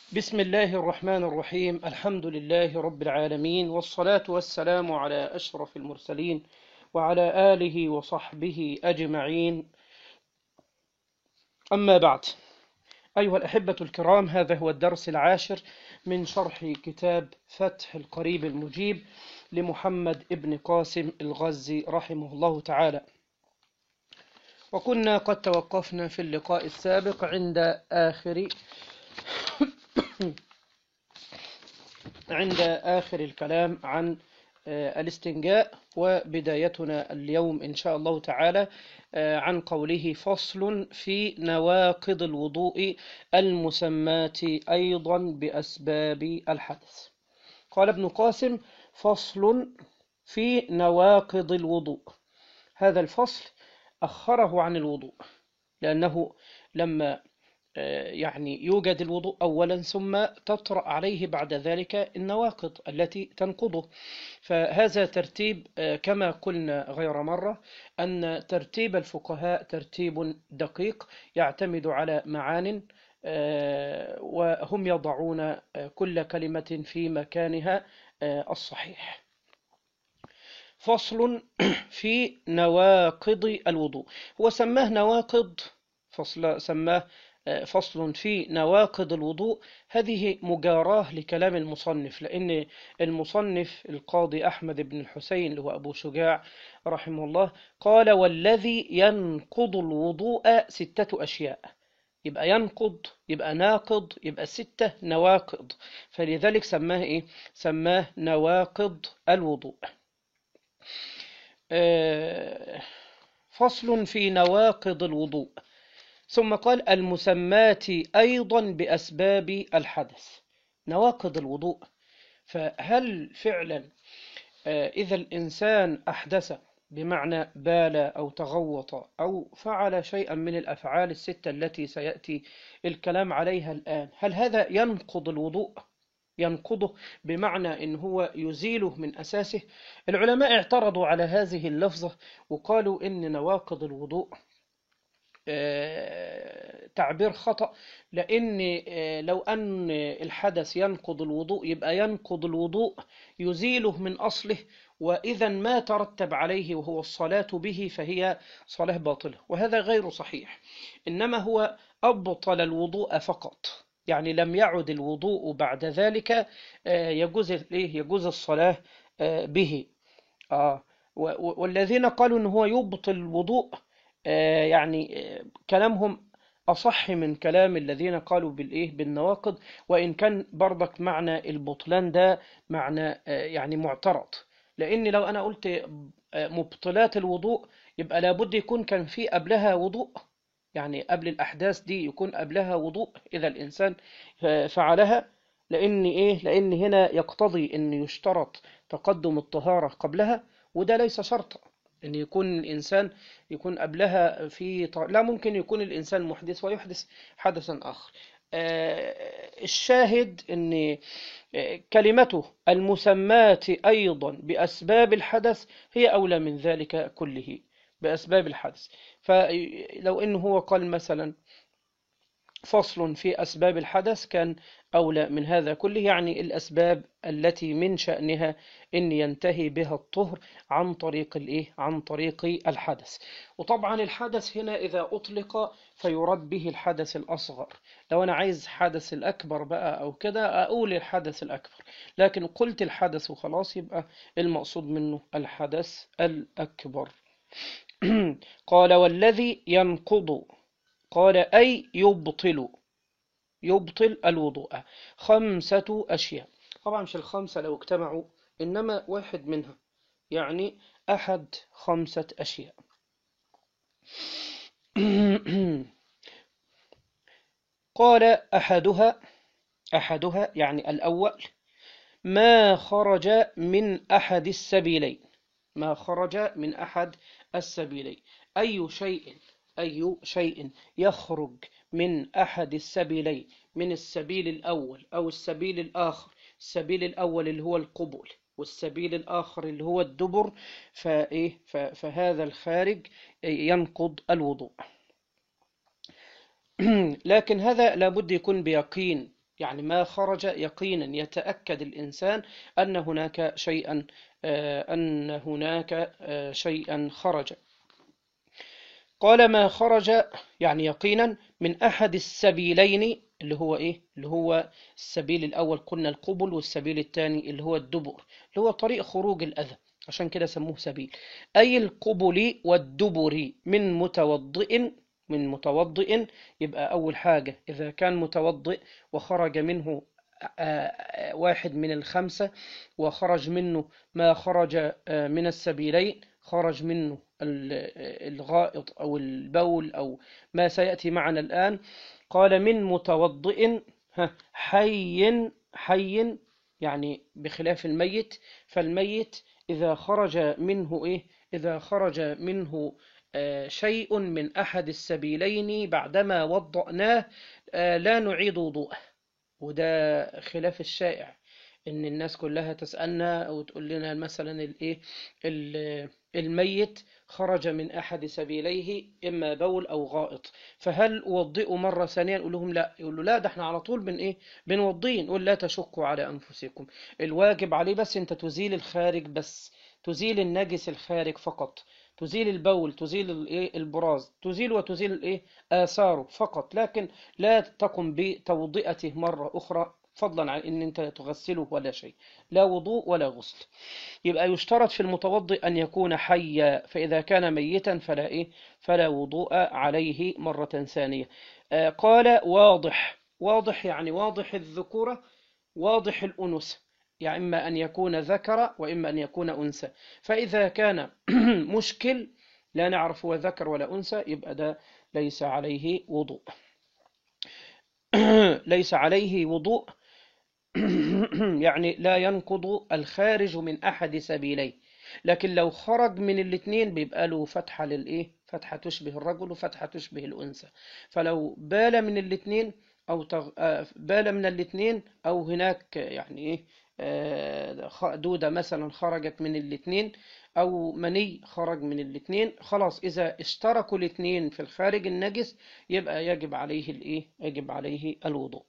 بسم الله الرحمن الرحيم. الحمد لله رب العالمين، والصلاة والسلام على أشرف المرسلين وعلى آله وصحبه أجمعين. أما بعد، أيها الأحبة الكرام، هذا هو الدرس العاشر من شرح كتاب فتح القريب المجيب لمحمد ابن قاسم الغزي رحمه الله تعالى. وكنا قد توقفنا في اللقاء السابق عند آخر الكلام عن الاستنجاء، وبدايتنا اليوم إن شاء الله تعالى عن قوله: فصل في نواقض الوضوء المسمات أيضا بأسباب الحدث. قال ابن قاسم: فصل في نواقض الوضوء. هذا الفصل أخره عن الوضوء، لأنه لما يوجد الوضوء أولا ثم تطرأ عليه بعد ذلك النواقض التي تنقضه. فهذا ترتيب، كما قلنا غير مرة، أن ترتيب الفقهاء ترتيب دقيق يعتمد على معان، وهم يضعون كل كلمة في مكانها الصحيح. فصل في نواقض الوضوء. هو سماه نواقض، سماه فصل في نواقض الوضوء. هذه مجاراة لكلام المصنف، لأن المصنف القاضي أحمد بن الحسين اللي هو أبو شجاع رحمه الله قال: والذي ينقض الوضوء 6 أشياء. يبقى ينقض، يبقى ناقض، يبقى 6 نواقض. فلذلك سماه إيه؟ سماه نواقض الوضوء. فصل في نواقض الوضوء. ثم قال: المسمات أيضا بأسباب الحدث. نواقض الوضوء، فهل فعلا إذا الإنسان أحدث، بمعنى بال أو تغوط أو فعل شيئا من الأفعال ال6 التي سيأتي الكلام عليها الآن، هل هذا ينقض الوضوء؟ ينقضه بمعنى إن هو يزيله من أساسه؟ العلماء اعترضوا على هذه اللفظة وقالوا إن نواقض الوضوء تعبير خطأ، لأن لو أن الحدث ينقض الوضوء يبقى ينقض الوضوء يزيله من أصله، وإذا ما ترتب عليه وهو الصلاة به فهي صلاة باطلة، وهذا غير صحيح. إنما هو أبطل الوضوء فقط، يعني لم يعد الوضوء بعد ذلك يجوز الصلاة به. والذين قالوا إن هو يبطل الوضوء كلامهم أصح من كلام الذين قالوا بالنواقض، وإن كان برضك معنى البطلان ده معنى معترض. لأن لو أنا قلت مبطلات الوضوء يبقى لابد يكون كان في قبلها وضوء، يعني قبل الأحداث دي يكون قبلها وضوء إذا الإنسان فعلها. لأن هنا يقتضي أن يشترط تقدم الطهارة قبلها، وده ليس شرطا أن يكون الإنسان يكون قبلها لا، ممكن يكون الإنسان محدث ويحدث حدثا آخر. الشاهد أن كلمته المسمات أيضا بأسباب الحدث هي أولى من ذلك كله، بأسباب الحدث. فلو إنه هو قال مثلا فصل في أسباب الحدث كان أولى من هذا كله، يعني الأسباب التي من شأنها أن ينتهي بها الطهر عن طريق عن طريق الحدث. وطبعا الحدث هنا إذا أطلق فيراد به الحدث الأصغر. لو أنا عايز حدث الأكبر بقى أو كده أقول الحدث الأكبر، لكن قلت الحدث وخلاص يبقى المقصود منه الحدث الأكبر. قال: والذي ينقض، قال أي يبطل الوضوء 5 أشياء. طبعا مش ال5 لو اجتمعوا، إنما واحد منها، يعني أحد 5 أشياء. قال: أحدها يعني الأول: ما خرج من أحد السبيلين. ما خرج من أحد السبيلين. أي شيء يخرج من أحد السبيلين، من السبيل الأول أو السبيل الآخر. السبيل الأول اللي هو القبول، والسبيل الآخر اللي هو الدبر، فهذا الخارج ينقض الوضوء. لكن هذا لابد يكون بيقين، يعني ما خرج يقينا، يتأكد الإنسان أن هناك شيئا شيئا خرج. قال ما خرج يعني يقينا من أحد السبيلين، اللي هو إيه؟ اللي هو السبيل الأول قلنا القبل، والسبيل الثاني اللي هو الدبر، اللي هو طريق خروج الأذى، عشان كده سموه سبيل. أي القبل والدبر من متوضئ، من متوضئ. يبقى أول حاجة إذا كان متوضئ وخرج منه واحد من الخمسة، وخرج منه ما خرج من السبيلين، خرج منه الغائط أو البول أو ما سيأتي معنا الآن. قال من متوضئ حي يعني بخلاف الميت. فالميت إذا خرج منه إيه؟ إذا خرج منه شيء من أحد السبيلين بعدما وضأناه لا نعيد وضوءه. وده خلاف الشائع، ان الناس كلها تسألنا او تقول لنا مثلا الايه، الميت خرج من احد سبيليه اما بول او غائط، فهل اوضئه مره ثانيه؟ نقول لهم لا. يقول له لا، ده احنا على طول ايه، بنوضيه. نقول لا تشكوا على انفسكم، الواجب عليه بس انت تزيل الخارج، بس تزيل النجس الخارج فقط، تزيل البول، تزيل الايه البراز، تزيل وتزيل الايه آثاره فقط، لكن لا تقم بتوضئته مرة أخرى فضلا عن أن أنت تغسله ولا شيء، لا وضوء ولا غسل. يبقى يشترط في المتوضئ أن يكون حيا، فإذا كان ميتا فلا إيه، فلا وضوء عليه مرة ثانية. قال واضح. واضح يعني واضح الذكورة، واضح الأنوثة، يعني إما أن يكون ذكر وإما أن يكون أنثى. فإذا كان مشكل لا نعرف هو ذكر ولا أنثى، يبقى ده ليس عليه وضوء. ليس عليه وضوء يعني لا ينقض الخارج من أحد سبيليه. لكن لو خرج من الاثنين بيبقى له فتحة للإيه، فتحة تشبه الرجل وفتحة تشبه الأنثى. فلو بال من الاثنين أو بال من الاثنين، أو هناك يعني إيه دودة مثلا خرجت من الاثنين، أو مني خرج من الاثنين، خلاص إذا اشتركوا الاثنين في الخارج النجس يبقى يجب عليه الإيه، يجب عليه الوضوء.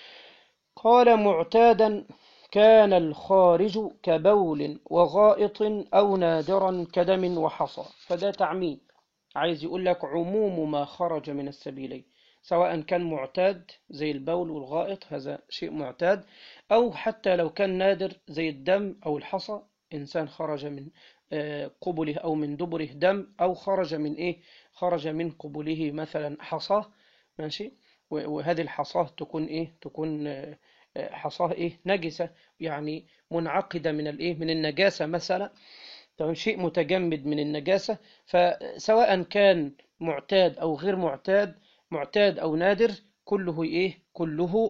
قال معتادا كان الخارج كبول وغائط أو نادرا كدم وحصى. فده تعميم، عايز يقول لك عموم ما خرج من السبيلين، سواء كان معتاد زي البول والغائط، هذا شيء معتاد، أو حتى لو كان نادر زي الدم أو الحصى، إنسان خرج من قبله أو من دبره دم، أو خرج من إيه، خرج من قبله مثلا حصى، ماشي، وهذه الحصاة تكون إيه، تكون حصاة إيه نجسة، يعني منعقدة من الإيه، من النجاسة مثلا، تمام، شيء متجمد من النجاسة. فسواء كان معتاد أو غير معتاد، معتاد أو نادر، كله إيه، كله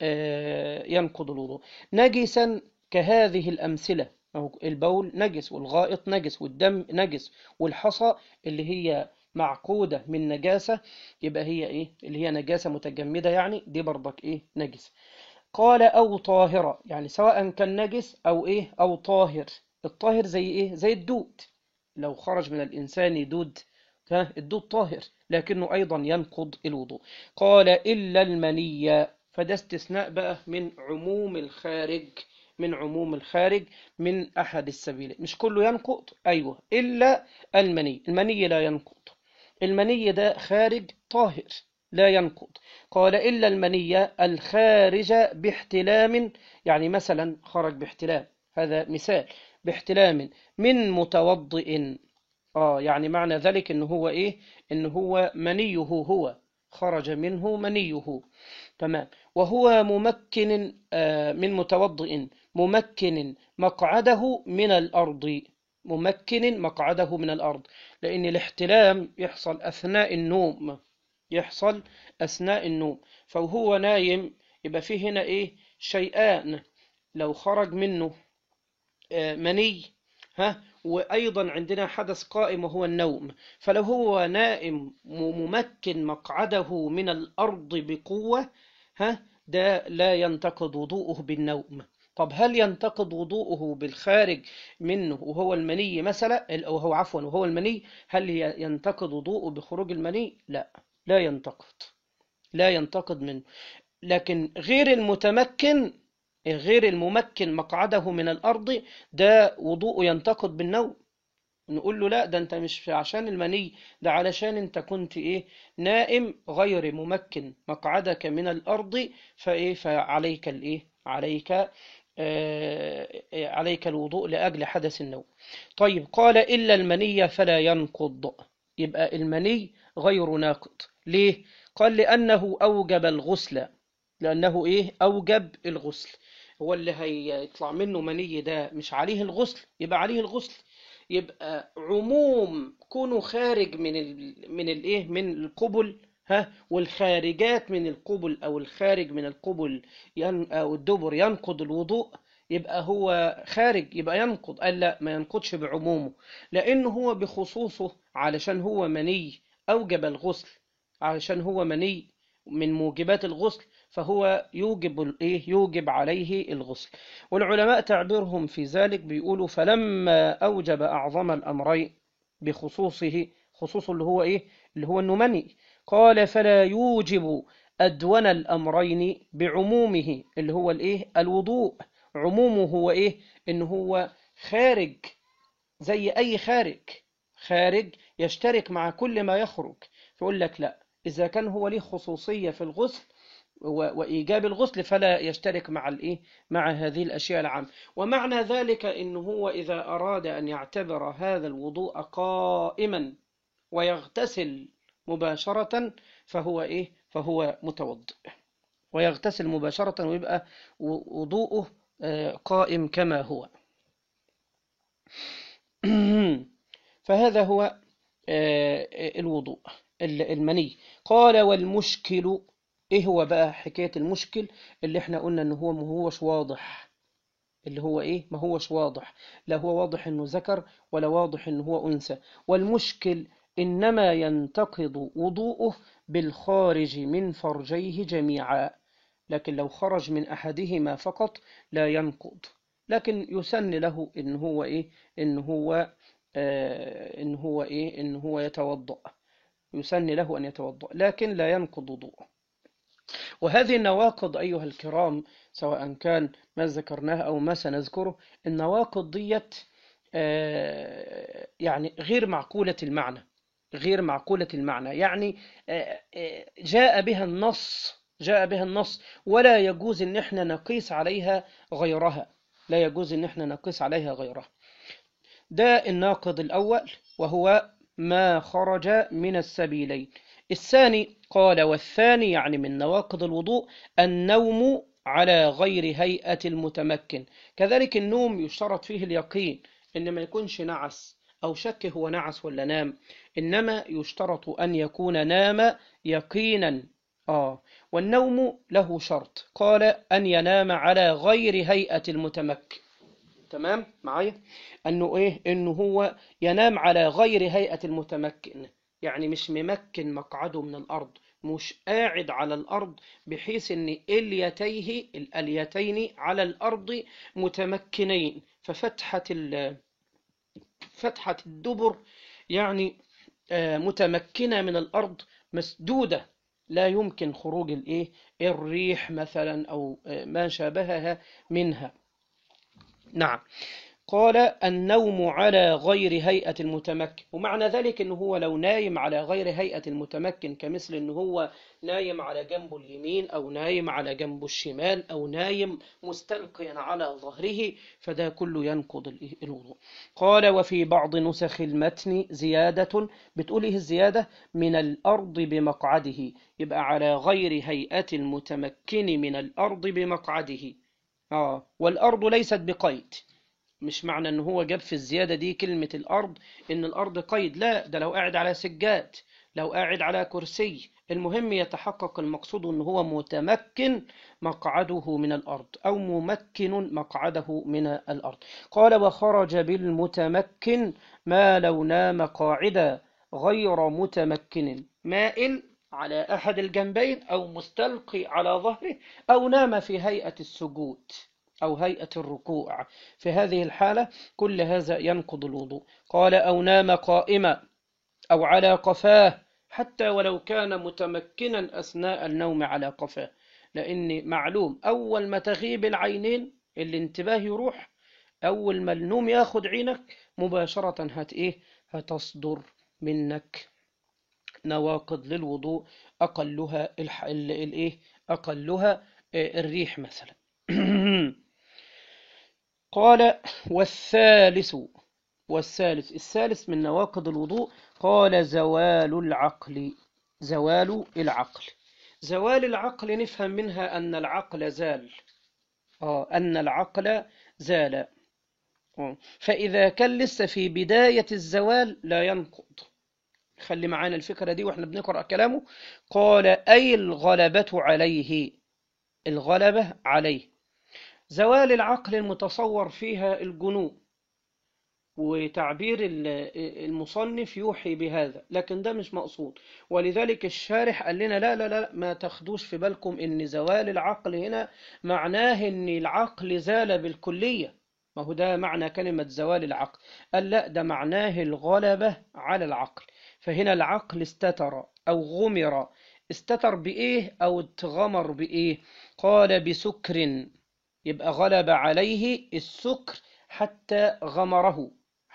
ينقض الوضوء. نجسا كهذه الأمثلة، أو البول نجس، والغائط نجس، والدم نجس، والحصى اللي هي معقودة من نجاسة، يبقى هي إيه، اللي هي نجاسة متجمدة، يعني دي برضك إيه، نجس. قال أو طاهرة، يعني سواء كان نجس أو إيه، أو طاهر. الطاهر زي إيه، زي الدود، لو خرج من الإنسان دود، الدود طاهر لكنه أيضا ينقض الوضوء. قال إلا المني، فده استثناء بقى من عموم الخارج، من عموم الخارج من أحد السبيلين. مش كله ينقض، أيوه، إلا المني. المني لا ينقض، المني ده خارج طاهر لا ينقض. قال إلا المني الخارج باحتلام، يعني مثلا خرج باحتلام، هذا مثال، باحتلام من متوضئ. يعني معنى ذلك إن هو إيه، إن هو منيه، هو خرج منه منيه، تمام. وهو ممكن من متوضئ ممكن مقعده من الأرض، ممكن مقعده من الأرض، لأن الاحتلام يحصل أثناء النوم، يحصل أثناء النوم، فهو نايم يبقى فيه هنا إيه، شيئان، لو خرج منه مني، وأيضا عندنا حدث قائم وهو النوم. فلو هو نائم ممكن مقعده من الأرض بقوة، ده لا ينتقض وضوءه بالنوم. طب هل ينتقض وضوءه بالخارج منه وهو المني مثلا، أو هو عفوا وهو المني، هل ينتقض وضوءه بخروج المني؟ لا، لا ينتقض، لا ينتقض منه. لكن غير الممكن مقعده من الأرض ده وضوءه ينتقض بالنوم. نقول له لا، ده انت مش عشان المني، ده علشان انت كنت ايه، نائم غير ممكن مقعدك من الارض، فايه فعليك الايه، عليك الوضوء لاجل حدث النوم. طيب قال الا المني فلا ينقض. يبقى المني غير ناقض. ليه؟ قال لانه اوجب الغسل. لانه ايه، اوجب الغسل. هو اللي هيطلع منه مني ده مش عليه الغسل، يبقى عليه الغسل. يبقى عموم كونه خارج من الايه، من القبل، ها، والخارجات من القبل او الخارج من القبل او الدبر ينقض الوضوء. يبقى هو خارج يبقى ينقض. قال لا، ما ينقضش بعمومه، لانه هو بخصوصه علشان هو مني اوجب الغسل. علشان هو مني من موجبات الغسل، فهو يوجب الايه، يوجب عليه الغسل. والعلماء تعبيرهم في ذلك بيقولوا فلما أوجب أعظم الأمرين بخصوصه، خصوصه اللي هو إيه، اللي هو إنه مني، قال فلا يوجب أدون الأمرين بعمومه اللي هو الإيه، الوضوء. عمومه هو إيه، إن هو خارج زي أي خارج، خارج يشترك مع كل ما يخرج. فيقول لك لا، إذا كان هو ليه خصوصية في الغسل وإيجاب الغسل فلا يشترك مع الإيه، مع هذه الأشياء العامة. ومعنى ذلك إنه هو إذا أراد أن يعتبر هذا الوضوء قائما ويغتسل مباشرة، فهو إيه، فهو متوضئ ويغتسل مباشرة ويبقى وضوءه قائم كما هو. فهذا هو الوضوء المني. قال والمشكل. ايه هو بقى حكاية المشكل اللي احنا قلنا ان هو ما هوش واضح؟ اللي هو ايه، ما هوش واضح، لا هو واضح انه ذكر ولا واضح انه هو انثى. والمشكل انما ينتقض وضوءه بالخارج من فرجيه جميعا، لكن لو خرج من احدهما فقط لا ينقض. لكن يسن له ان هو ايه، ان هو ان هو ايه، ان هو يتوضأ. يسن له ان يتوضأ لكن لا ينقض وضوءه. وهذه النواقض أيها الكرام، سواء كان ما ذكرناه أو ما سنذكره، النواقض ديت يعني غير معقولة المعنى. غير معقولة المعنى يعني جاء بها النص ولا يجوز ان احنا نقيس عليها غيرها. لا يجوز ان احنا نقيس عليها غيرها. ده الناقض الأول، وهو ما خرج من السبيلين. الثاني قال والثاني يعني من نواقض الوضوء النوم على غير هيئة المتمكن. كذلك النوم يشترط فيه اليقين، إن ما يكونش نعس أو شك هو نعس ولا نام، إنما يشترط أن يكون نام يقينا. والنوم له شرط، قال أن ينام على غير هيئة المتمكن. تمام معايا؟ انه ايه، انه هو ينام على غير هيئة المتمكن، يعني مش ممكن مقعده من الارض، مش قاعد على الارض بحيث ان الاليتين على الارض متمكنين، فتحة الدبر يعني متمكنة من الارض، مسدودة، لا يمكن خروج الايه، الريح مثلا او ما شابهها منها. نعم. قال النوم على غير هيئة المتمكن، ومعنى ذلك أنه هو لو نايم على غير هيئة المتمكن، كمثل أنه هو نايم على جنبه اليمين أو نايم على جنبه الشمال أو نايم مستلقيا على ظهره، فده كله ينقض الوضوء. قال وفي بعض نسخ المتن زيادة، بتقول إيه الزيادة؟ من الأرض بمقعده، يبقى على غير هيئة المتمكن من الأرض بمقعده. والأرض ليست بقيد. مش معنى ان هو جاب في الزيادة دي كلمة الارض ان الارض قيد، لا، ده لو قاعد على سجاد، لو قاعد على كرسي، المهم يتحقق المقصود ان هو متمكن مقعده من الارض او ممكن مقعده من الارض. قال وخرج بالمتمكن ما لو نام قاعدا غير متمكن مائل على احد الجنبين او مستلقي على ظهره او نام في هيئة السجود أو هيئة الركوع، في هذه الحالة كل هذا ينقض الوضوء. قال أو نام قائما أو على قفاه، حتى ولو كان متمكنا أثناء النوم على قفاه، لأن معلوم أول ما تغيب العينين الانتباه يروح، أول ما النوم ياخد عينك مباشرة هتصدر منك نواقض للوضوء، أقلها أقلها الريح مثلا. قال والثالث، الثالث من نواقض الوضوء، قال زوال العقل. زوال العقل، زوال العقل نفهم منها أن العقل زال، أن العقل زال. فإذا كان لسه في بداية الزوال لا ينقض. خلي معانا الفكرة دي واحنا بنقرأ كلامه. قال أي الغلبة عليه، الغلبة عليه، زوال العقل المتصور فيها الجنون، وتعبير المصنف يوحي بهذا، لكن ده مش مقصود. ولذلك الشارح قال لنا لا لا لا، ما تاخدوش في بالكم ان زوال العقل هنا معناه ان العقل زال بالكلية، ما هو ده معنى كلمة زوال العقل. قال لا، ده معناه الغلبة على العقل. فهنا العقل استتر أو غمر. استتر بإيه أو اتغمر بإيه؟ قال بسكر، يبقى غلب عليه السكر حتى غمره،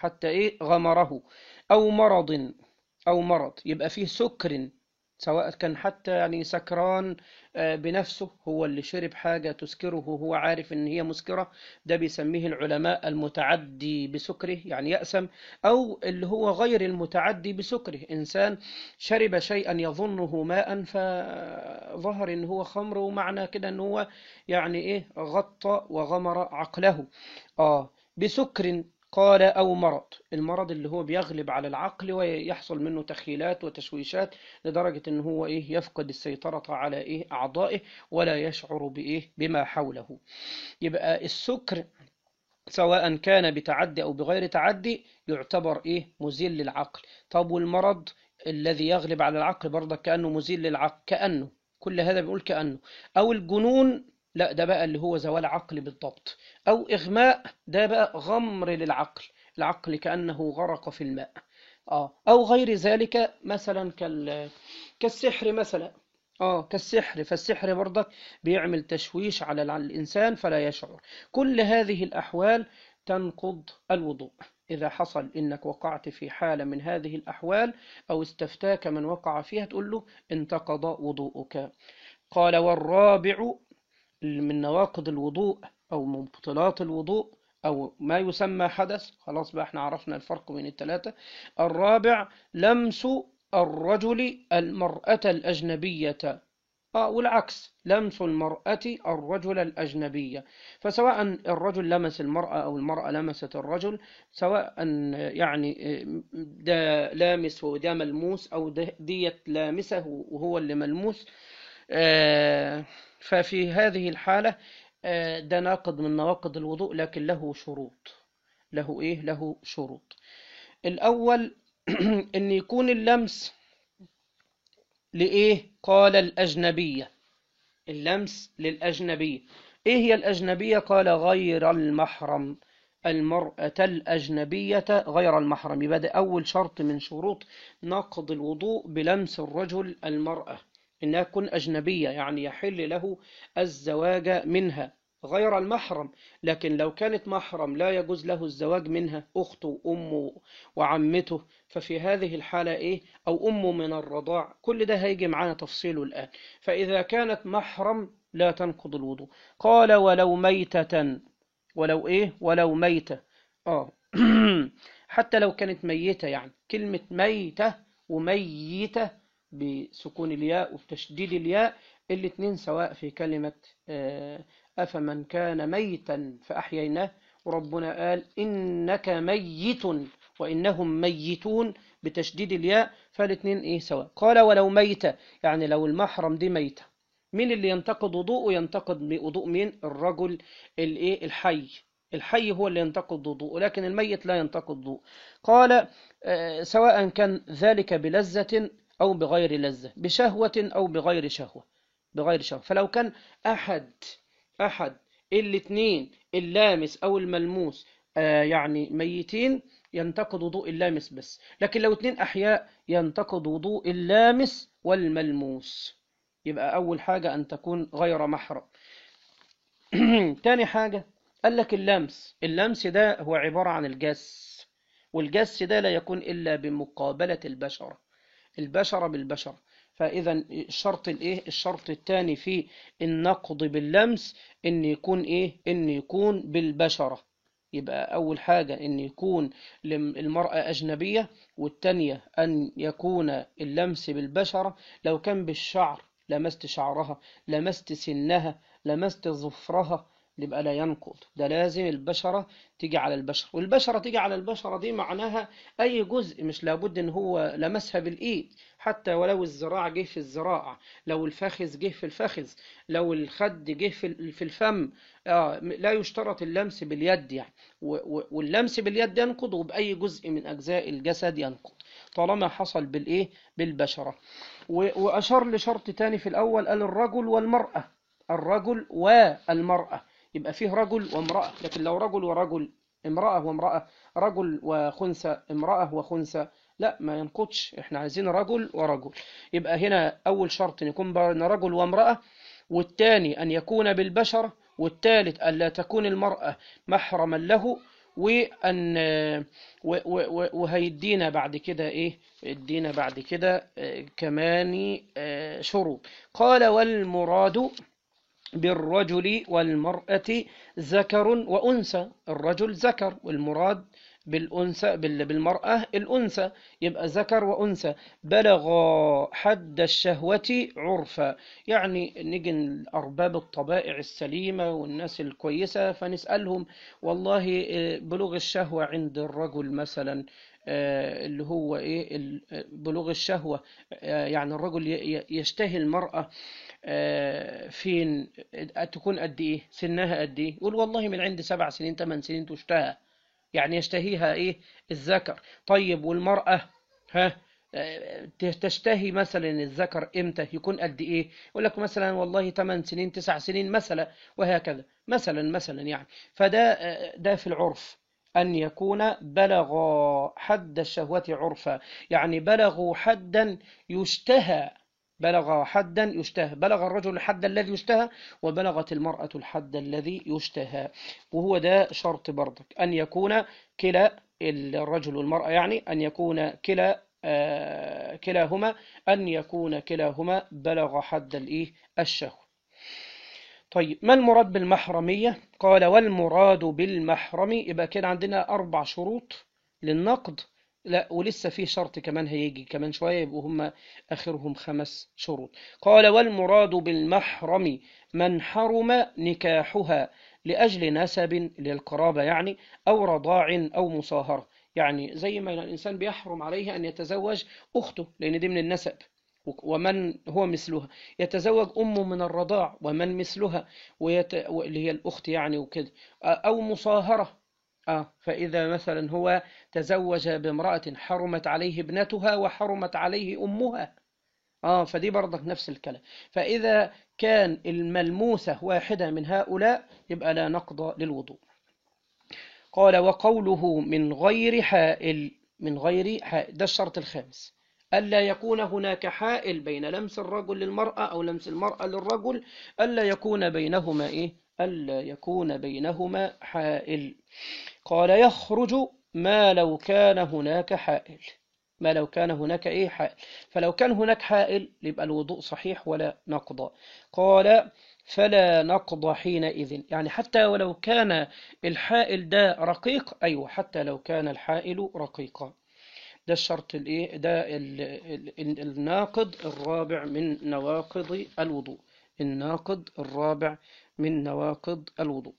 غمره. أو مرض، أو مرض، يبقى فيه سكر، سواء كان حتى يعني سكران بنفسه، هو اللي شرب حاجة تسكره وهو عارف إن هي مسكرة، ده بيسميه العلماء المتعدي بسكره، يعني يأسم. أو اللي هو غير المتعدي بسكره، إنسان شرب شيئا يظنه ماء فظهر إن هو خمر، ومعنى كده إن هو يعني غطى وغمر عقله بسكر. قال أو مرض، المرض اللي هو بيغلب على العقل ويحصل منه تخيلات وتشويشات لدرجة إن هو يفقد السيطرة على أعضائه ولا يشعر بما حوله. يبقى السكر سواء كان بتعدي أو بغير تعدي يعتبر مزيل للعقل. طب والمرض الذي يغلب على العقل برضه كأنه مزيل للعقل، كأنه كل هذا بيقول كأنه. أو الجنون، لا ده بقى اللي هو زوال عقل بالضبط. أو إغماء، ده بقى غمر للعقل، العقل كأنه غرق في الماء. أو غير ذلك مثلا كالسحر مثلا. كالسحر، فالسحر برضك بيعمل تشويش على الإنسان فلا يشعر. كل هذه الأحوال تنقض الوضوء. إذا حصل إنك وقعت في حالة من هذه الأحوال أو استفتاك من وقع فيها تقول له انتقض وضوءك. قال والرابع من نواقض الوضوء أو مبطلات الوضوء أو ما يسمى حدث، خلاص بقى احنا عرفنا الفرق بين الثلاثة. الرابع لمس الرجل المرأة الأجنبية، والعكس لمس المرأة الرجل الأجنبية. فسواء الرجل لمس المرأة أو المرأة لمست الرجل، سواء يعني ده لامس وده ملموس، أو ديت لامسه وهو اللي ملموس، ففي هذه الحالة ده ناقض من نواقض الوضوء، لكن له شروط. له شروط. الأول أن يكون اللمس قال الأجنبية، اللمس للأجنبية. هي الأجنبية؟ قال غير المحرم، المرأة الأجنبية غير المحرم. يبقى ده أول شرط من شروط نقض الوضوء بلمس الرجل المرأة، إنها تكون أجنبية، يعني يحل له الزواج منها، غير المحرم. لكن لو كانت محرم لا يجوز له الزواج منها، أخته وأمه وعمته، ففي هذه الحالة أو أمه من الرضاع، كل ده هيجي معانا تفصيله الآن. فإذا كانت محرم لا تنقض الوضوء. قال ولو ميتة، ولو ميتة حتى لو كانت ميتة، يعني كلمة ميتة وميتة بسكون الياء وبتشديد الياء الاثنين سواء في كلمة أفمن كان ميتا فأحييناه، وربنا قال إنك ميت وإنهم ميتون بتشديد الياء، فالاثنين سواء. قال ولو ميتة، يعني لو المحرم دي ميتة، مين اللي ينتقد وضوءه؟ ينتقد بوضوء مين؟ الرجل الحي، الحي هو اللي ينتقد وضوءه، لكن الميت لا ينتقد وضوءه. قال سواء كان ذلك بلذة أو بغير لذة، بشهوة أو بغير شهوة، فلو كان أحد الاثنين اللامس أو الملموس يعني ميتين ينتقد وضوء اللامس بس، لكن لو اثنين أحياء ينتقد وضوء اللامس والملموس. يبقى أول حاجة أن تكون غير محرم. تاني حاجة قال لك اللمس. اللمس ده هو عبارة عن الجس، والجس ده لا يكون إلا بمقابلة البشرة، البشرة بالبشرة. فإذا الشرط الإيه؟ الشرط الثاني في النقض باللمس إن يكون إيه؟ إن يكون بالبشرة. يبقى أول حاجة إن يكون المرأة أجنبية، والتانية أن يكون اللمس بالبشرة. لو كان بالشعر لمست شعرها، لمست سنها، لمست ظفرها، يبقى لا ينقض. ده لازم البشرة تيجي على البشرة، والبشرة تيجي على البشرة دي معناها أي جزء، مش لابد إن هو لمسها بالإيد، حتى ولو الذراع جه في الذراع، لو الفخذ جه في الفخذ، لو الخد جه في الفم. لا يشترط اللمس باليد يعني. واللمس باليد ينقض، وبأي جزء من أجزاء الجسد ينقض طالما حصل بالإيه؟ بالبشرة. وأشار لشرط تاني في الأول، قال الرجل والمرأة، الرجل والمرأة. يبقى فيه رجل وامرأة، لكن لو رجل ورجل، امرأة وامرأة، رجل وخنثى، امرأة وخنثى، لا ما ينقضش. احنا عايزين رجل ورجل. يبقى هنا أول شرط أن يكون بين رجل وامرأة، والثاني أن يكون بالبشرة، والثالث أن لا تكون المرأة محرما له. وأن وهيدينا بعد كده إيه؟ يدينا بعد كده كمان شروط. قال والمراد بالرجل والمرأة ذكر وأنثى. الرجل ذكر، والمراد بالأنثى بالمرأة الأنثى، يبقى ذكر وأنثى. بلغ حد الشهوة عرفا، يعني نيجي لأرباب الطبائع السليمة والناس الكويسة فنسألهم والله بلوغ الشهوة عند الرجل مثلا اللي هو إيه بلوغ الشهوة، يعني الرجل يشتهي المرأة فين تكون قد ايه، سنها قد ايه؟ يقول والله من عند 7 سنين 8 سنين تشتهى، يعني يشتهيها ايه؟ الذكر. طيب والمرأة ها تشتهي مثلا الذكر امتى؟ يكون قد ايه؟ يقول لك مثلا والله 8 سنين 9 سنين مثلا، وهكذا مثلا يعني. فده ده في العرف أن يكون بلغ حد الشهوة عرفا، يعني بلغوا حدا يشتهى. بلغ حدا يشتهى، بلغ الرجل الحد الذي يشتهى، وبلغت المرأة الحد الذي يشتهى. وهو ده شرط برضك، أن يكون كلا الرجل والمرأة، يعني أن يكون كلاهما، أن يكون كلاهما بلغ حد الإيه؟ الشهوة. طيب ما المراد بالمحرمية؟ قال والمراد بالمحرم، يبقى كده عندنا 4 شروط للنقد. لا ولسه في شرط كمان هيجي كمان شوية، يبقوا هم آخرهم 5 شروط. قال والمراد بالمحرم من حرم نكاحها لأجل نسب للقرابة يعني، أو رضاع أو مصاهرة. يعني زي ما الإنسان بيحرم عليه أن يتزوج أخته لأن دي من النسب، ومن هو مثلها، يتزوج أمه من الرضاع ومن مثلها، واللي هي الأخت يعني وكده، أو مصاهرة. فإذا مثلا هو تزوج بامرأة حرمت عليه ابنتها وحرمت عليه أمها، فدي برضك نفس الكلام. فإذا كان الملموسة واحدة من هؤلاء يبقى لا نقض للوضوء. قال وقوله من غير حائل، من غير حائل ده الشرط الخامس، ألا يكون هناك حائل بين لمس الرجل للمرأة أو لمس المرأة للرجل، ألا يكون بينهما إيه؟ ألا يكون بينهما حائل. قال يخرج ما لو كان هناك حائل، ما لو كان هناك إيه؟ حائل. فلو كان هناك حائل يبقى الوضوء صحيح ولا نقض. قال فلا نقض حينئذ، يعني حتى ولو كان الحائل ده رقيق، أيوة حتى لو كان الحائل رقيقا. ده الشرط الايه ده الناقض الرابع من نواقض الوضوء، الناقض الرابع من نواقض الوضوء.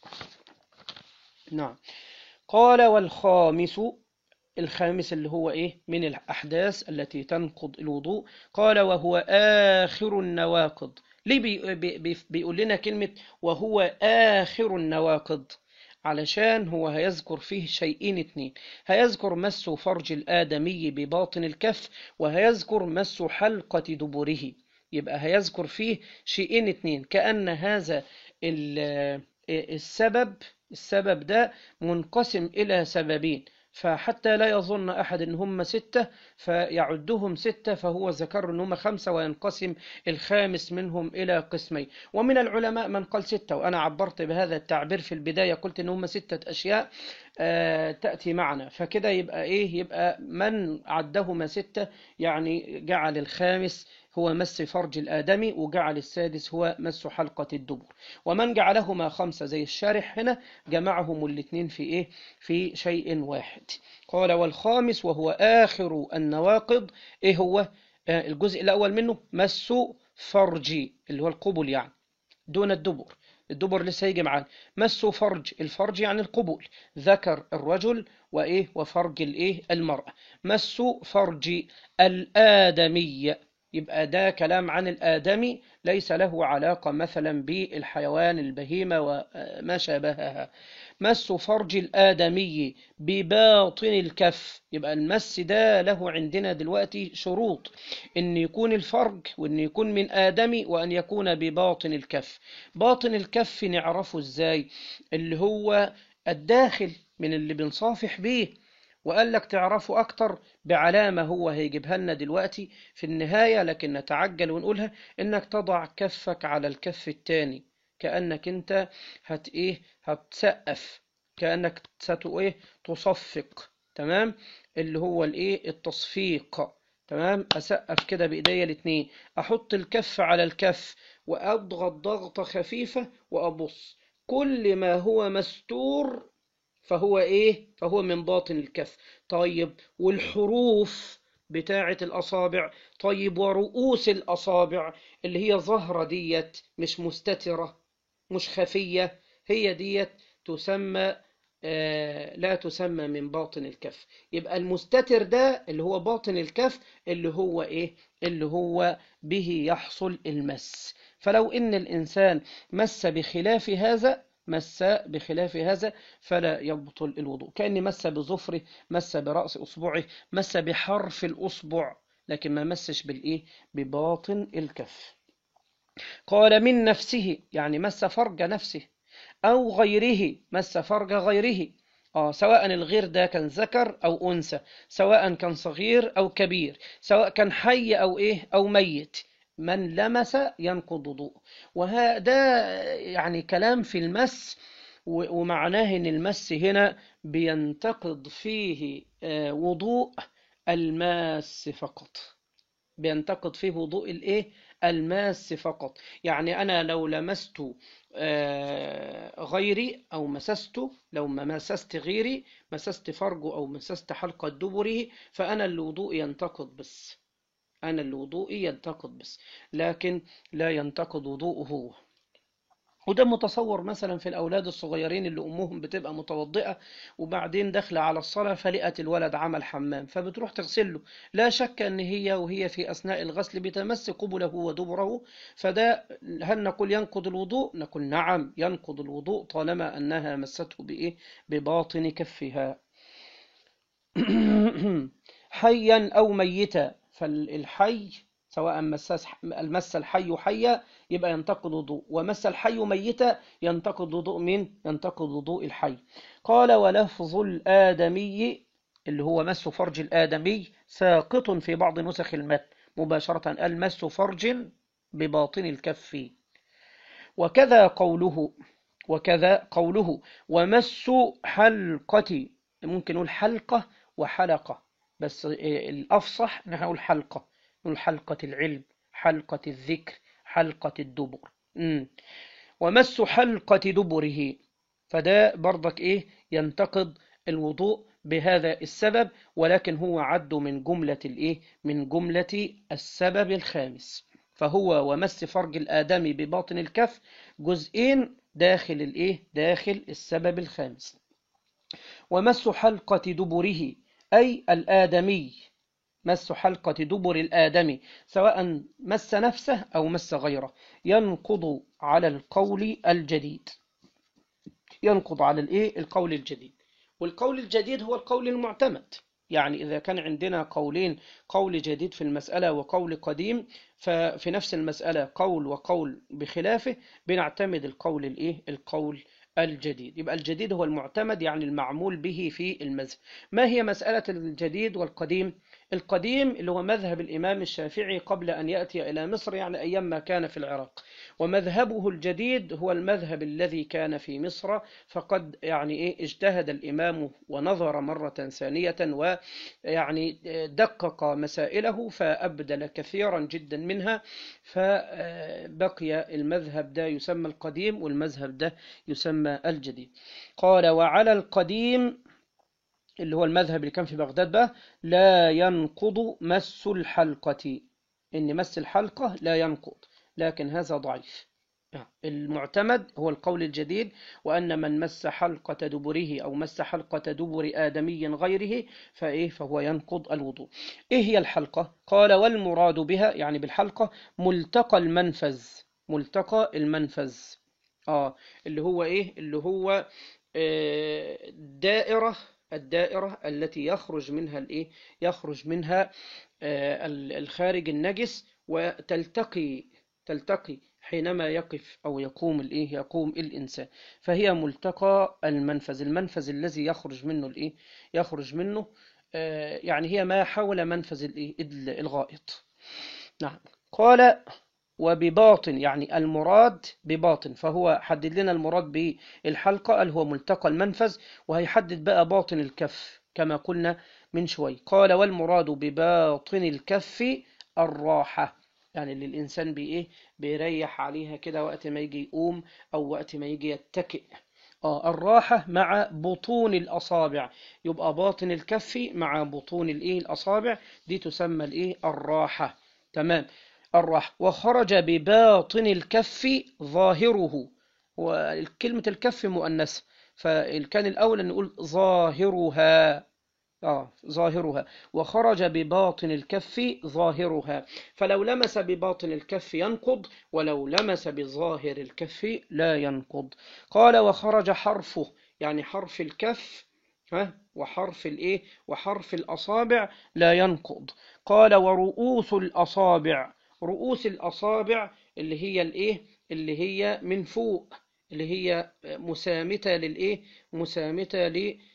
نعم. قال والخامس، الخامس اللي هو ايه من الأحداث التي تنقض الوضوء. قال وهو آخر النواقض. ليه بيقول لنا كلمة وهو آخر النواقض؟ علشان هو هيذكر فيه شيئين اتنين، هيذكر مس فرج الآدمي بباطن الكف، وهيذكر مس حلقة دبره. يبقى هيذكر فيه شيئين اتنين، كأن هذا السبب ده منقسم إلى سببين. فحتى لا يظن أحد إن هم ستة فيعدهم ستة فهو ذكر إن هم خمسة، وينقسم الخامس منهم إلى قسمين. ومن العلماء من قال ستة، وأنا عبرت بهذا التعبير في البداية، قلت إن هم ستة أشياء تأتي معنا، فكده يبقى إيه؟ يبقى من عدهما ستة يعني جعل الخامس هو مس فرج الآدمي، وجعل السادس هو مس حلقة الدبر. ومن جعلهما خمسة زي الشارح هنا جمعهم الاثنين في إيه؟ في شيء واحد. قال والخامس وهو آخر النواقض، إيه هو؟ الجزء الأول منه مس فرجي اللي هو القبل يعني، دون الدبر. الدبر لسه هيجي معانا. مس فرج، الفرج يعني القبول، ذكر الرجل وإيه وفرج الإيه المرأة. مس فرج الآدمي، يبقى ده كلام عن الآدمي، ليس له علاقة مثلا بالحيوان البهيمة وما شابهها. مس فرج الآدمي بباطن الكف، يبقى المس ده له عندنا دلوقتي شروط، إن يكون الفرج، وإن يكون من آدمي، وأن يكون بباطن الكف. باطن الكف نعرفه إزاي؟ اللي هو الداخل من اللي بنصافح بيه. وقال لك تعرفوا أكتر بعلامة هو هيجيبها لنا دلوقتي في النهاية، لكن نتعجل ونقولها: إنك تضع كفك على الكف التاني كأنك أنت هتسقف، كأنك تصفق. تمام؟ اللي هو التصفيق. تمام؟ أسقف كده بإيديا الاتنين، أحط الكف على الكف وأضغط ضغطة خفيفة وأبص. كل ما هو مستور فهو من باطن الكف. طيب والحروف بتاعة الأصابع؟ طيب ورؤوس الأصابع اللي هي ظهرة ديت، مش مستترة مش خفية، هي ديت تسمى لا تسمى من باطن الكف. يبقى المستتر ده اللي هو باطن الكف، اللي هو به يحصل المس. فلو إن الإنسان مس بخلاف هذا فلا يبطل الوضوء. كأني مس بظفره، مس برأس أصبعه، مس بحرف الأصبع، لكن ما مسش بباطن الكف. قال من نفسه يعني مس فرج نفسه، أو غيره مس فرج غيره. سواء الغير ده كان ذكر أو أنثى، سواء كان صغير أو كبير، سواء كان حي أو ميت، من لمس ينقض وضوء. وهذا يعني كلام في المس، ومعناه ان المس هنا بينتقض فيه وضوء الماس فقط. بينتقد فيه وضوء الماس فقط. يعني أنا لو لمست غيري أو لو ما مسست غيري، مسست فرجه أو مسست حلقة دبره، فأنا الوضوء ينتقد بس، لكن لا ينتقد وضوءه هو. وده متصور مثلا في الأولاد الصغيرين اللي أمهم بتبقى متوضئة، وبعدين داخلة على الصلاة فلقت الولد عمل حمام فبتروح تغسله. لا شك أن وهي في أثناء الغسل بتمس قبله ودبره. فده هل نقول ينقض الوضوء؟ نقول نعم ينقض الوضوء طالما أنها مسته بباطن كفها. حيا أو ميتا، فالحي سواء مس الحي حيا يبقى ينتقض وضوء، ومس الحي ميتا ينتقض وضوء ينتقض وضوء الحي. قال ولفظ الآدمي اللي هو مس فرج الآدمي ساقط في بعض نسخ المتن مباشرة، المس فرج بباطن الكف. وكذا قوله ومس حلقة، ممكن نقول حلقة وحلقة، بس الأفصح نقول حلقة، نقول حلقة العلم، حلقة الذكر، حلقة الدبر. ومس حلقة دبره، فده برضك ينتقض الوضوء بهذا السبب، ولكن هو عد من جملة السبب الخامس. فهو ومس فرج الآدمي بباطن الكف جزئين داخل السبب الخامس. ومس حلقة دبره أي الآدمي، مس حلقة دبر الآدمي سواء مس نفسه أو مس غيره، ينقض على القول الجديد. القول الجديد. والقول الجديد هو القول المعتمد. يعني إذا كان عندنا قولين، قول جديد في المسألة وقول قديم، ففي نفس المسألة قول وقول بخلافه، بنعتمد القول الجديد. يبقى الجديد هو المعتمد، يعني المعمول به في المذهب. ما هي مسألة الجديد والقديم؟ القديم اللي هو مذهب الإمام الشافعي قبل أن يأتي إلى مصر، يعني أيام ما كان في العراق. ومذهبه الجديد هو المذهب الذي كان في مصر، فقد يعني اجتهد الإمام ونظر مرة ثانية، ويعني دقق مسائله فأبدل كثيرا جدا منها، فبقي المذهب ده يسمى القديم، والمذهب ده يسمى الجديد. قال: وعلى القديم اللي هو المذهب اللي كان في بغداد بقى، لا ينقض مس الحلقة. إن مس الحلقة لا ينقض، لكن هذا ضعيف. المعتمد هو القول الجديد، وأن من مس حلقة دبره أو مس حلقة دبر آدمي غيره فهو ينقض الوضوء. إيه هي الحلقة؟ قال: والمراد بها، يعني بالحلقة، ملتقى المنفذ. ملتقى المنفذ، اللي هو إيه؟ اللي هو الدائرة التي يخرج منها الإيه؟ يخرج منها الخارج النجس، تلتقي حينما يقف أو يقوم الإيه؟ يقوم الإنسان. فهي ملتقى المنفذ، المنفذ الذي يخرج منه الإيه؟ يخرج منه يعني هي ما حول منفذ الإيه؟ الغائط. نعم. قال: وبباطن، يعني المراد بباطن، فهو حدد لنا المراد بالحلقة قال هو ملتقى المنفذ، وهيحدد بقى باطن الكف كما قلنا من شوي. قال: والمراد بباطن الكف الراحة، يعني اللي الإنسان بيريح عليها كده وقت ما يجي يقوم أو وقت ما يجي يتكئ. الراحة مع بطون الأصابع، يبقى باطن الكف مع بطون الأصابع، دي تسمى الراحة. تمام. الراحة. وخرج بباطن الكف ظاهره، وكلمة الكف مؤنثة، فكان الأول أن نقول ظاهرها. ظاهرها. وخرج بباطن الكف ظاهرها، فلو لمس بباطن الكف ينقض، ولو لمس بظاهر الكف لا ينقض. قال: وخرج حرفه، يعني حرف الكف وحرف الأصابع لا ينقض. قال: ورؤوس الأصابع، رؤوس الأصابع اللي هي اللي هي من فوق، اللي هي مسامتة مسامتة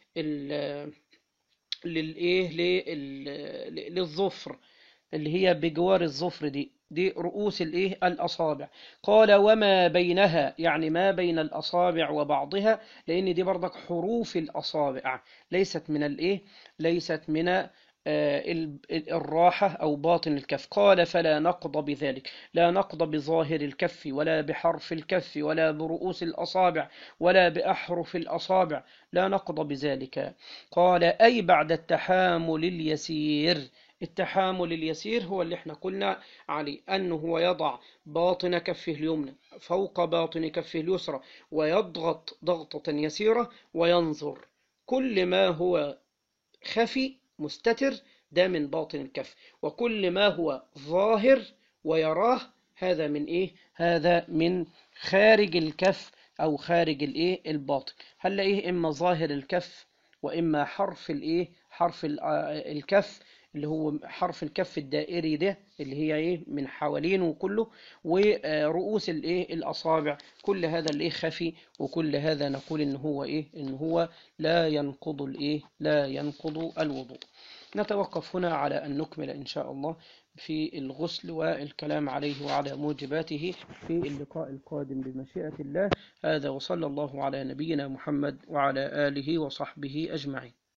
للظفر، اللي هي بجوار الظفر، دي رؤوس الأصابع. قال: وما بينها، يعني ما بين الأصابع وبعضها، لأن دي برضك حروف الأصابع، ليست من الراحة أو باطن الكف. قال: فلا نقض بذلك، لا نقض بظاهر الكف ولا بحرف الكف ولا برؤوس الأصابع ولا بأحرف الأصابع، لا نقض بذلك. قال: أي بعد التحامل اليسير. التحامل اليسير هو اللي احنا قلنا عليه، أنه هو يضع باطن كفه اليمنى فوق باطن كفه اليسرى، ويضغط ضغطة يسيرة، وينظر. كل ما هو خفي مستتر ده من باطن الكف، وكل ما هو ظاهر ويراه هذا من هذا من خارج الكف أو خارج الباطن. هنلاقيه إما ظاهر الكف، وإما حرف الكف، اللي هو حرف الكف الدائري ده اللي هي من حوالينه كله، ورؤوس الأصابع. كل هذا خفي، وكل هذا نقول إن هو لا ينقض لا ينقض الوضوء. نتوقف هنا على أن نكمل إن شاء الله في الغسل والكلام عليه وعلى موجباته في اللقاء القادم بمشيئة الله. هذا، وصلى الله على نبينا محمد وعلى آله وصحبه أجمعين.